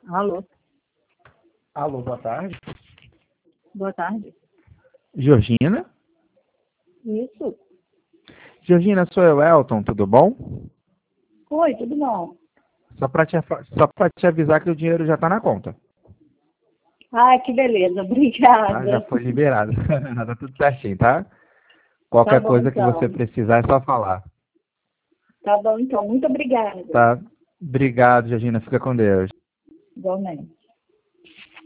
Alô, Alô, boa tarde. boa tarde. Georgina? Isso. Georgina, sou eu, Elton, tudo bom? Oi, tudo bom? Só pra te avisar que o dinheiro já está na conta, Ai, que beleza, tá? Já obrigada. foi liberado. Tá tudo certinho, tá? Tá Qualquer bom, coisa que você então. precisar é só falar, Tá bom, então. Muito obrigada. tá? Obrigado, Georgina. Fica com Deus. Igualmente.